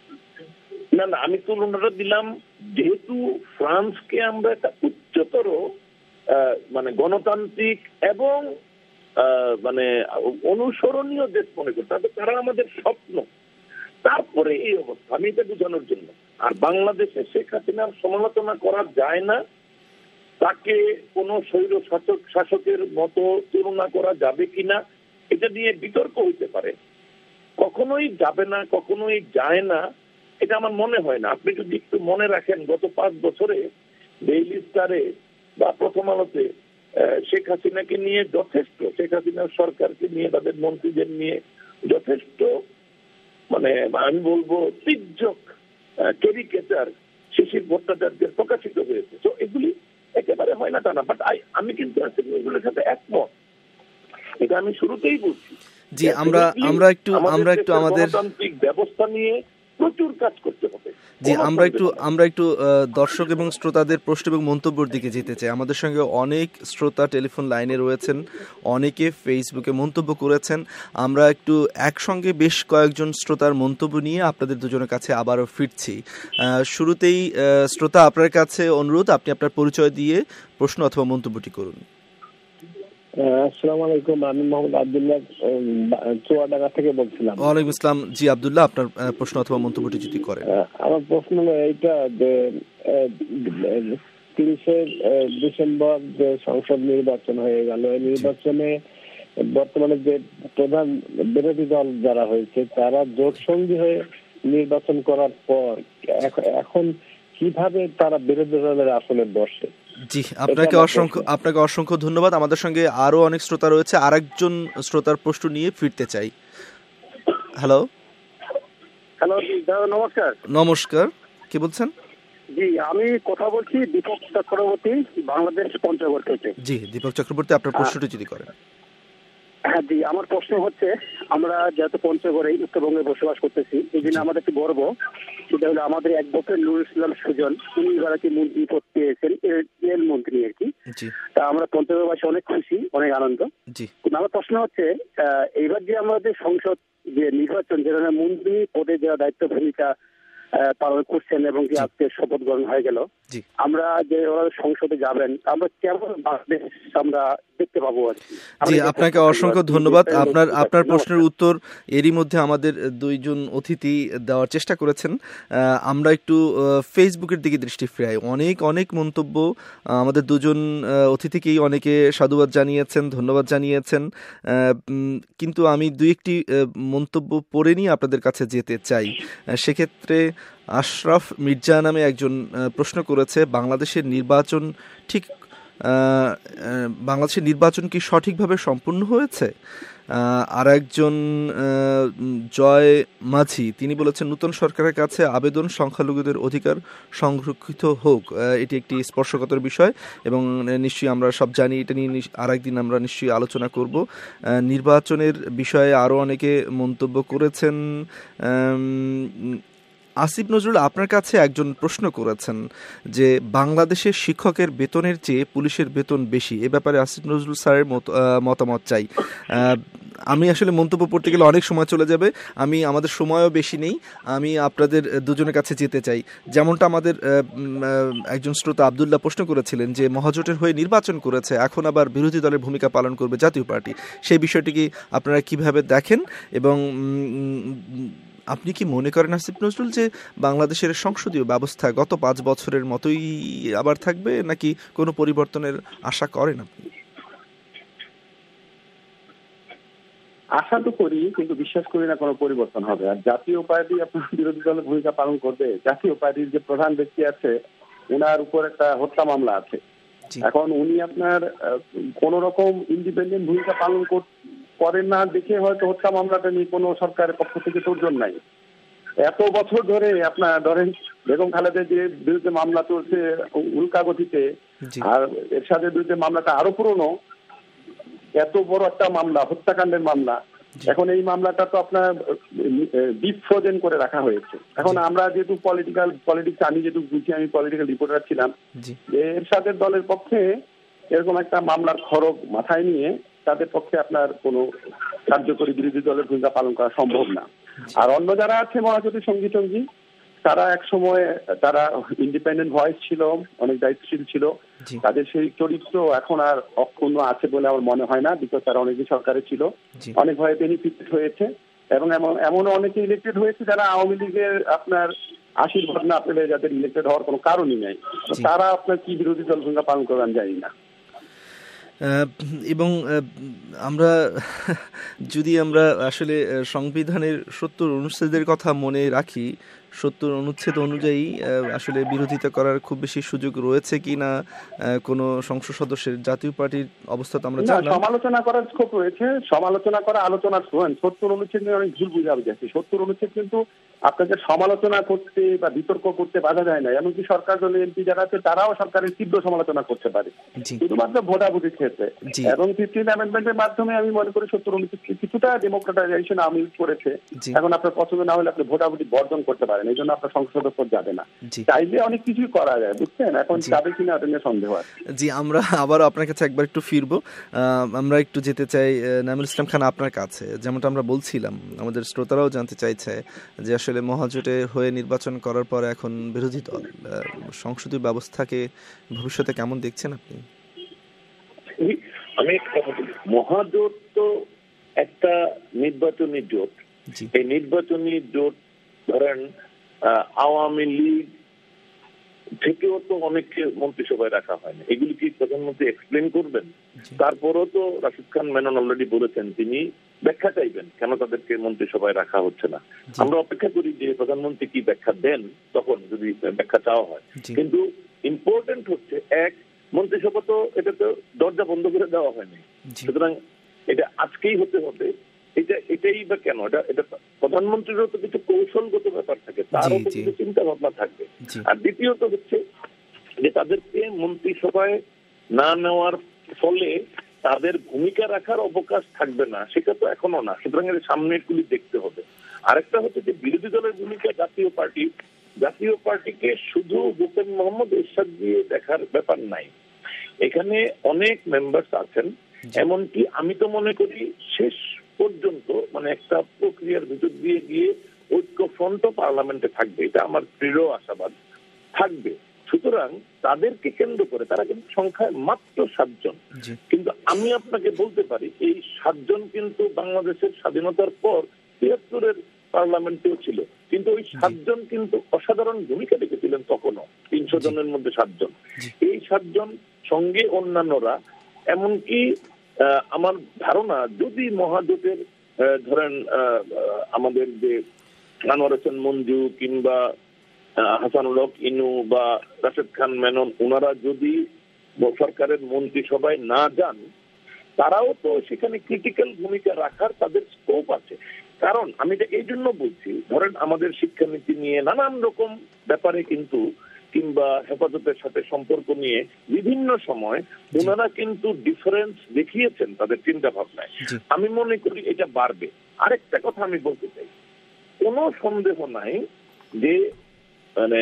না না, আমি তুলনাটা দিলাম যেহেতু ফ্রান্সকে আমরা একটা উচ্চতর মানে গণতান্ত্রিক এবং মানে অনুসরণীয় দেশ মনে করি, তাতে তারা আমাদের স্বপ্ন। তারপরে এই অবস্থা, আমি এটা বোঝানোর জন্য। আর বাংলাদেশে শেখ হাসিনার সমালোচনা করা যায় না, তাকে কোন স্বৈর শাসক শাসকের মতো তুলনা করা যাবে কিনা এটা নিয়ে বিতর্ক হইতে পারে, কখনোই যাবে না, কখনোই যায় না, এটা আমার মনে হয় না। আপনি যদি একটু মনে রাখেন, গত পাঁচ বছরে ডেইলি স্টারে বা প্রথম আলোতে শেখ হাসিনাকে নিয়ে যথেষ্ট, শেখ হাসিনার সরকারকে নিয়ে, তাদের মন্ত্রীদের নিয়ে যথেষ্ট মানে আমি বলবো তির্যক ক্যারিকেচার শিশির ভট্টাচার্যের প্রকাশিত হয়েছে। তো এগুলি একেবারে হয় না তা না, বাট আমি কিন্তু এগুলোর সাথে একমত, এটা আমি শুরুতেই বলছি। জি, আমরা আমরা একটু আমরা একটু আমাদের গণতান্ত্রিক ব্যবস্থা নিয়ে প্রচুর কাজ করতে হবে। জি, আমরা একটু আমরা একটু দর্শক এবং শ্রোতাদের প্রশ্ন এবং মন্তব্যের দিকে যেতে চাই। আমাদের সঙ্গে অনেক শ্রোতা টেলিফোন লাইনে রয়েছেন, অনেকে ফেসবুকে মন্তব্য করেছেন। আমরা একটু একসঙ্গে বেশ কয়েকজন শ্রোতার মন্তব্য নিয়ে আপনাদের দুজনের কাছে আবারও ফিরছি। শুরুতেই শ্রোতা, আপনার কাছে অনুরোধ, আপনি আপনার পরিচয় দিয়ে প্রশ্ন অথবা মন্তব্যটি করুন। আসসালামু আলাইকুম, আমি মোহাম্মদ আব্দুল্লাহ চুয়াডাঙ্গা থেকে বলছিলাম। ওয়ালাইকুম আসসালাম। জি আব্দুল্লাহ, আপনার প্রশ্ন অথবা মন্তব্যটি যদি করেন। আমার প্রশ্ন হলো এইটা যে তিরিশে ডিসেম্বর যে সংসদ নির্বাচন হয়ে গেল, এই নির্বাচনে বর্তমানে যে প্রধান বিরোধী দল যারা হয়েছে তারা জোট সঙ্গী হয়ে নির্বাচন করার পর এখন কিভাবে তারা বিরোধী দলের আসলে বসে? জি, আপনাকে অসংখ্য আপনাকে অসংখ্য ধন্যবাদ। আমাদের সঙ্গে আরো অনেক শ্রোতা রয়েছে, আরেকজন শ্রোতার প্রশ্ন নিয়ে ফিরতে চাই। হ্যালো হ্যালো দাদা, নমস্কার। নমস্কার, কি বলছেন? জি, আমি কথা বলছি দীপক চক্রবর্তী, বাংলাদেশ পঞ্চগড় থেকে। জি দীপক চক্রবর্তী, আপনার প্রশ্নটি যদি করেন। হ্যাঁ জি, আমার প্রশ্ন হচ্ছে, আমরা যেহেতু পঞ্চগড়ে উত্তরবঙ্গে বসবাস করতেছি, এই জন্য আমাদের একটু গর্ব, সেটা হলো আমাদের এক বছর নুরুল ইসলাম সুজন, উনি এবার আর কি মন্ত্রী পদ পেয়েছেন, রেল মন্ত্রী আর কি। তা আমরা পঞ্চগড়বাসী অনেক খুশি, অনেক আনন্দ। আমার প্রশ্ন হচ্ছে, এইবার যে আমাদের সংসদ যে নির্বাচন, যেখানে মন্ত্রী পদে যারা দায়িত্ব ভূমিকা পালন করছেন এবং কি আজকে শপথ গ্রহণ হয়ে গেল, আমরা যে সংসদে যাবেন, আমরা কেমন বাংলাদেশ আমরা দেখতে পাবো আর কি? জি, আপনাকে অসংখ্য ধন্যবাদ। আপনার আপনার প্রশ্নের উত্তর এরই মধ্যে আমাদের দুইজন অতিথি দেওয়ার চেষ্টা করেছেন। আমরা একটু ফেসবুকের দিকে দৃষ্টি ফেরাই। অনেক অনেক মন্তব্য আমাদের দুজন অতিথিকেই অনেকে সাধুবাদ জানিয়েছেন, ধন্যবাদ জানিয়েছেন, কিন্তু আমি দুই একটি মন্তব্য পড়ে নিয়ে আপনাদের কাছে যেতে চাই। সেক্ষেত্রে আশরাফ মির্জা নামে একজন প্রশ্ন করেছে, বাংলাদেশের নির্বাচন ঠিক বাংলাদেশের নির্বাচন কি সঠিকভাবে সম্পূর্ণ হয়েছে? আর একজন জয় মাঝি, তিনি বলেছেন, নতুন সরকারের কাছে আবেদন সংখ্যালঘুদের অধিকার সংরক্ষিত হোক। এটি একটি স্পর্শকাতর বিষয় এবং নিশ্চয়ই আমরা সব জানি, এটা নিয়ে আর একদিন আমরা নিশ্চয়ই আলোচনা করব। নির্বাচনের বিষয়ে আরও অনেকে মন্তব্য করেছেন। আসিফ নজরুল, আপনার কাছে একজন প্রশ্ন করেছেন যে বাংলাদেশের শিক্ষকের বেতনের চেয়ে পুলিশের বেতন বেশি, এ ব্যাপারে আসিফ নজরুল স্যারের মতামত চাই। আমি আসলে মন্তব্য পড়তে গেলে অনেক সময় চলে যাবে, আমি আমাদের সময়ও বেশি নেই, আমি আপনাদের দুজনের কাছে যেতে চাই। যেমনটা আমাদের একজন শ্রোতা আবদুল্লাহ প্রশ্ন করেছিলেন যে মহাজোটের হয়ে নির্বাচন করেছে, এখন আবার বিরোধী দলের ভূমিকা পালন করবে জাতীয় পার্টি, সেই বিষয়টিকে আপনারা কিভাবে দেখেন এবং আপনি কি মনে করেন আসিফ নজরুল যে বাংলাদেশের সংসদীয় ব্যবস্থা গত পাঁচ বছরের মতোই আবার থাকবে, নাকি কোনো পরিবর্তনের আশা করেন আপনি? আশা তো করি, কিন্তু বিশ্বাস করি না কোনো পরিবর্তন হবে। আর জাতীয় পার্টি আপনার বিরোধী দলের ভূমিকা পালন করবে। জাতীয় পার্টির যে প্রধান ব্যক্তি আছে, ওনার উপর একটা হত্যা মামলা আছে। এখন উনি আপনার কোন রকম ইন্ডিপেন্ডেন্ট ভূমিকা পালন করেন না দেখে হয়তো হত্যা মামলাটা নিয়ে কোনো সরকারের পক্ষ থেকে তোড়জোড় নাই। এত বছর ধরে আপনার ধরেন বেগম খালেদা যে বিরুদ্ধে মামলা চলছে উল্কা গতিতে, আর এরশাদের বিরুদ্ধে মামলাটা আরো পুরনো, এত বড় একটা মামলা, হত্যাকাণ্ডের মামলা। এখন এই মামলাটা তো আপনার ডিপ ফ্রোজেন করে রাখা হয়েছে। এখন আমরা যেহেতু পলিটিক্যাল পলিটিক্স আমি যেহেতু বুঝি, আমি পলিটিক্যাল রিপোর্টার ছিলাম, যে এরশাদের দলের পক্ষে এরকম একটা মামলার খরচ মাথায় নিয়ে তাদের পক্ষে আপনার কোনো কার্যকরী বিরোধী দলের ভূমিকা পালন করা সম্ভব না। আর অন্য যারা আছে মহাজোটের সঙ্গী সঙ্গী, তারা এক সময় তারা ইন্ডিপেন্ডেন্ট ভয়েস ছিল, অনেক দায়িত্বশীল ছিল, তাদের সেই চরিত্র এখন আর অক্ষুণ্ণ আছে বলে আমার মনে হয় না, বিকজ তারা অনেকদিন সরকারে ছিল, অনেকভাবে বেনিফিট হয়েছে এবং এমন এমন অনেকে ইলেক্টেড হয়েছে যারা আওয়ামী লীগের আপনার আশীর্বাদ না পেলে যাদের ইলেক্টেড হওয়ার কোনো কারণই নেই। তারা আপনার কি বিরোধী দল ভূমিকা পালন করবে আমি জানি না। এবং আমরা যদি আমরা আসলে সংবিধানের সত্তর অনুচ্ছেদের কথা মনে রাখি, সত্তর অনুচ্ছেদ অনুযায়ী আসলে বিরোধিতা করার খুব বেশি সুযোগ রয়েছে কি না কোনো সংসদ সদস্যের? জাতীয় পার্টির অবস্থা তো আমরা জানলাম। সমালোচনা করার স্কোপ রয়েছে, সমালোচনা করা আলোচনার শোনেন। সত্তর অনুচ্ছেদ নিয়ে অনেক ভুল বুঝাবুঝি আছে। সত্তর অনুচ্ছেদ কিন্তু আপনাকে সমালোচনা করতে বা বিতর্ক করতে বাধা দেয় না। এমনকি সরকার দলের এমপি যারা আছে তারাও সরকারের তীব্র সমালোচনা করতে পারে, শুধুমাত্র ভোটাভুটির ক্ষেত্রে। এবং ফিফটিন অ্যামেন্ডমেন্টের মাধ্যমে আমি মনে করি সত্তর অনুচ্ছেদ কিছুটা ডেমোক্রেটাইজেশন আমি করেছে। এখন আপনার পছন্দ না হলে আপনি ভোটাভুটি বর্জন করতে পারেন, এই জন্য আপনার সংসদ সদস্য যাবে না। চাইলে অনেক কিছুই করা যায়, বুঝছেন? এখন যাবে কিনা এটা নিয়ে সন্দেহ আছে। জি, আমরা আবারও আপনার কাছে একবার একটু ফিরবো। আমরা একটু যেতে চাই নাঈমুল ইসলাম খান আপনার কাছে। যেমনটা আমরা বলছিলাম, আমাদের শ্রোতারাও জানতে চাইছে যে আসলে মহাজোটে হয়ে নির্বাচন করার পর এখন বিরোধী দল সংসদীয় ব্যবস্থাকে ভবিষ্যতে কেমন দেখছেন আপনি? আমি মহাজোট তো একটা নির্বাচনী জোট। এই নির্বাচনী জোট ধরেন আওয়ামী লীগ থেকেও তো অনেককে মন্ত্রিসভায় রাখা হয় না, এগুলি কি প্রধানমন্ত্রী এক্সপ্লেন করবেন? তারপরও তো রাশিদ খান মেনন অলরেডি বলেছেন তিনি ব্যাখ্যা চাইবেন কেন তাদেরকে মন্ত্রিসভায় রাখা হচ্ছে না। আমরা অপেক্ষা করি যে প্রধানমন্ত্রী কি ব্যাখ্যা দেন, তখন যদি ব্যাখ্যা চাওয়া হয়। কিন্তু ইম্পর্টেন্ট হচ্ছে এক, মন্ত্রিসভা তো এটা তো দরজা বন্ধ করে দেওয়া হয়নি, সুতরাং এটা আজকেই হতে হবে। এটা এটাই বা কেন? এটা এটা প্রধানমন্ত্রীরও তো কিছু কৌশলগত ব্যাপার থাকে, তারও তো কিছু চিন্তা ভাবনা থাকবে। আর দ্বিতীয়ত হচ্ছে যে তাদেরকে মন্ত্রিসভায় না নেওয়ার ফলে তাদের ভূমিকা রাখার অবকাশ থাকবে না, সেটা তো এখনো না। সুতরাং এর সামনেরগুলি দেখতে হবে। আরেকটা হচ্ছে যে বিরোধী দলের ভূমিকা, জাতীয় পার্টি জাতীয় পার্টিকে শুধু হোসেন মোহাম্মদ এরশাদ দিয়ে দেখার ব্যাপার নাই। এখানে অনেক মেম্বার্স আছেন, এমনকি আমি তো মনে করি শেষ পর্যন্ত মানে একটা প্রক্রিয়ার ভিতর দিয়ে গিয়ে ঐক্য ফ্রন্টও পার্লামেন্টে থাকবে, এটা আমার দৃঢ় আশাবাদ থাকবে। সুতরাং তাদেরকে কেন্দ্র করে তারা কিন্তু সংখ্যায় মাত্র সাতজন, কিন্তু আমি আপনাকে বলতে পারি এই সাতজন কিন্তু বাংলাদেশের স্বাধীনতার পর তিয়াত্তরের পার্লামেন্টেও ছিল, কিন্তু ওই সাতজন কিন্তু অসাধারণ ভূমিকা রেখেছিলেন তখনও, তিনশো জনের মধ্যে সাতজন। এই সাতজন সঙ্গে অন্যান্যরা, এমনকি আমার ধারণা যদি মহাজোটের ধরেন আমাদের যে আনোয়ার হোসেন মঞ্জু কিংবা হাসানুল হক ইনু বা রাশেদ খান মেনন, ওনারা যদি সরকারের মন্ত্রিসভায় না যান, তারাও তো সেখানে ক্রিটিক্যাল ভূমিকা রাখার তাদের স্কোপ আছে। কারণ আমি এটা এই জন্য বলছি, ধরেন আমাদের শিক্ষানীতি নিয়ে নানান রকম ব্যাপারে কিন্তু কিংবা হেফাজতের সাথে সম্পর্ক নিয়ে বিভিন্ন সময় ওনারা কিন্তু ডিফারেন্স দেখিয়েছেন তাদের চিন্তা ভাবনায়। আমি মনে করি এটা বাড়বে। আরেকটা কথা আমি বলতে চাই, কোনো সন্দেহ নাই যে মানে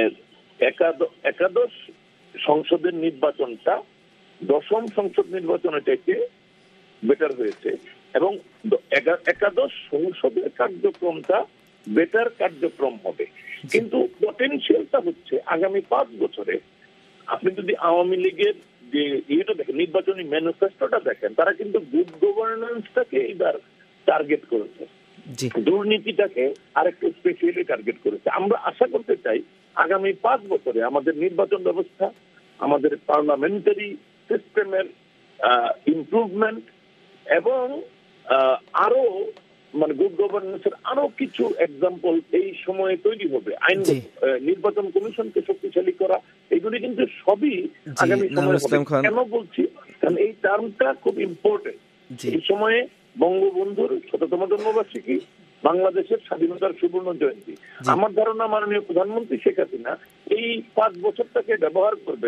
একাদশ সংসদের নির্বাচনটা দশম সংসদ নির্বাচনের থেকে বেটার হয়েছে এবং একাদশ সংসদের কার্যক্রমটা বেটার কার্যক্রম হবে। কিন্তু পটেনশিয়ালটা হচ্ছে আগামী পাঁচ বছরে আপনি যদি আওয়ামী লীগের যে ইয়েটা দেখেন, নির্বাচনী ম্যানিফেস্টোটা দেখেন, তারা কিন্তু গুড গভর্নেন্সটাকে এবার টার্গেট করেছে, দুর্নীতিটাকে আরেকটু স্পেশালি টার্গেট করেছে। আমরা আশা করতে চাই আগামী পাঁচ বছরে আমাদের নির্বাচন ব্যবস্থা, আমাদের পার্লামেন্টারি সিস্টেমের ইমপ্রুভমেন্ট এবং আরো মানে গুড গভর্নেন্সের আরো কিছু এক্সাম্পল এই সময়ে তৈরি হবে। আইন নির্বাচন কমিশনকে শক্তিশালী করা, এগুলি কিন্তু সবই আগামী সময়ে হবে। কেন বলছি? কারণ এই টার্মটা খুব ইম্পর্টেন্ট। এই সময়ে বঙ্গবন্ধুর শততম জন্মবার্ষিকী, বাংলাদেশের স্বাধীনতার সুবর্ণ জয়ন্তী। আমার ধারণা মাননীয় প্রধানমন্ত্রী শেখ হাসিনা এই পাঁচ বছরটাকে ব্যবহার করবেন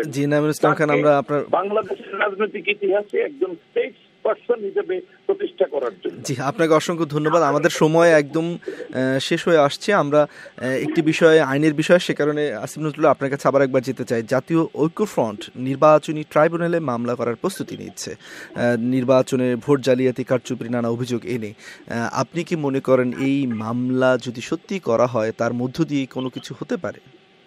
বাংলাদেশের রাজনৈতিক ইতিহাসে একজন স্টেট পার্সন হিসেবে প্রতিষ্ঠা করার জন্য। জি, আপনাকে অসংখ্য ধন্যবাদ। আমাদের সময় একদম শেষ হয়ে আসছে। আমরা একটি বিষয়ে আইনের বিষয়, সে কারণে আসিফ নজরুল আপনার কাছে আবার একবার যেতে চাই। জাতীয় ঐক্যফ্রন্ট নির্বাচনী ট্রাইব্যুনালে মামলা করার প্রস্তুতি নিচ্ছে নির্বাচনে ভোট জালিয়াতি, কারচুপির নানা অভিযোগ এনে। আপনি কি মনে করেন এই মামলা যদি সত্যি করা হয় তার মধ্য দিয়ে কোনো কিছু হতে পারে?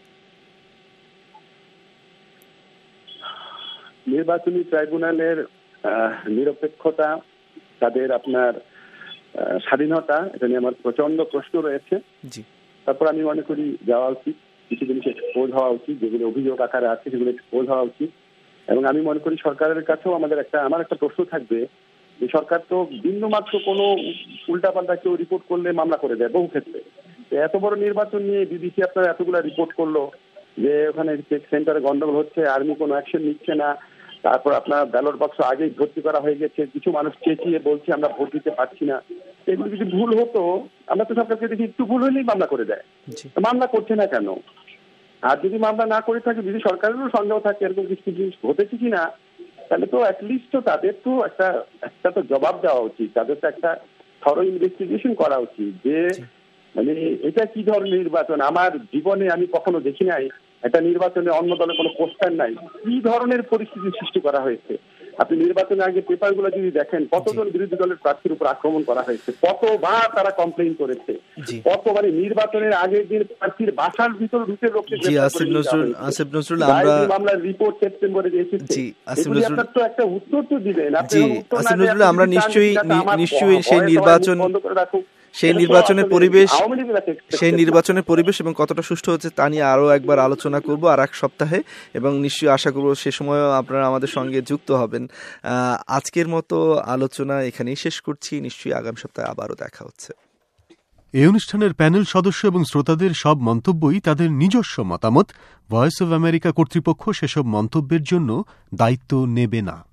নির্বাচনী ট্রাইব্যুনালের নিরপেক্ষতা, তাদের আপনার স্বাধীনতা, এটা নিয়ে আমার প্রচন্ড প্রশ্ন রয়েছে। তারপর আমি মনে করি যাওয়া উচিত, কিছু জিনিস এক্সপোজ হওয়া উচিত, যেগুলো অভিযোগ আকারে আছে সেগুলো এক্সপোজ হওয়া উচিত। এবং আমি মনে করি সরকারের কাছেও আমাদের একটা আমার একটা প্রশ্ন থাকবে যে সরকার তো বিন্দু মাত্র কোনো উল্টাপাল্টা কেউ রিপোর্ট করলে মামলা করে দেয় বহু ক্ষেত্রে। এত বড় নির্বাচন নিয়ে বিবিসি আপনার এতগুলা রিপোর্ট করলো যে ওখানে চেক সেন্টারে গন্ডগোল হচ্ছে, আর্মি কোনো অ্যাকশন নিচ্ছে না, তারপর আপনার ব্যালট বাক্স আগেই ভর্তি করা হয়ে গেছে, কিছু মানুষ চেঁচিয়ে বলছে আমরা ভোট দিতে পারছি না। এগুলো যদি ভুল হতো, আমরা তো সরকারকে দেখি একটু ভুল হলেই মামলা করে দেয়, মামলা করছে না কেন? আর যদি মামলা না করে থাকে, যদি সরকারেরও সন্দেহ থাকে এরকম কিছু জিনিস ঘটেছে কিনা, তাহলে তো অ্যাটলিস্ট তো তাদের তো একটা একটা তো জবাব দেওয়া উচিত, তাদের তো একটা থরো ইনভেস্টিগেশন করা উচিত যে মানে এটা কি ধরনের নির্বাচন। আমার জীবনে আমি কখনো দেখি নাই একটা নির্বাচনে অন্য দলে কোনো পোস্টার নাই, কি ধরনের পরিস্থিতি সৃষ্টি করা হয়েছে। আপনি নির্বাচনের আগে পেপারগুলো যদি দেখেন, কতজন বিরোধী দলের প্রার্থীর উপর আক্রমণ করা হয়েছে, কতবার তারা কমপ্লেইন করেছে, কত মানে নির্বাচনের আগের দিন প্রার্থীর বাসার ভিতর ঢুকে লোককে আসিফ নজরুল আসিফ নজরুল আমরা মামলার রিপোর্ট সেপ্টেম্বরে এসেছে। আসিফ নজরুল তো একটা উত্তর তো দিবেন আপনি। আসিফ নজরুল আমরা নিশ্চয়ই নিশ্চয়ই সেই নির্বাচন বন্ধ করে রাখুক, সেই নির্বাচনের পরিবেশ সেই নির্বাচনের পরিবেশ এবং কতটা সুষ্ঠু হচ্ছে তা নিয়ে আরো একবার আলোচনা করব আর এক সপ্তাহে, এবং নিশ্চয়ই আশা করব সে সময়ও আপনারা আমাদের সঙ্গে যুক্ত হবেন। আজকের মতো আলোচনা এখানেই শেষ করছি, নিশ্চয়ই আগামী সপ্তাহে আবারও দেখা হচ্ছে। এই অনুষ্ঠানের প্যানেল সদস্য এবং শ্রোতাদের সব মন্তব্যই তাদের নিজস্ব মতামত। ভয়েস অব আমেরিকা কর্তৃপক্ষ সেসব মন্তব্যের জন্য দায়িত্ব নেবে না।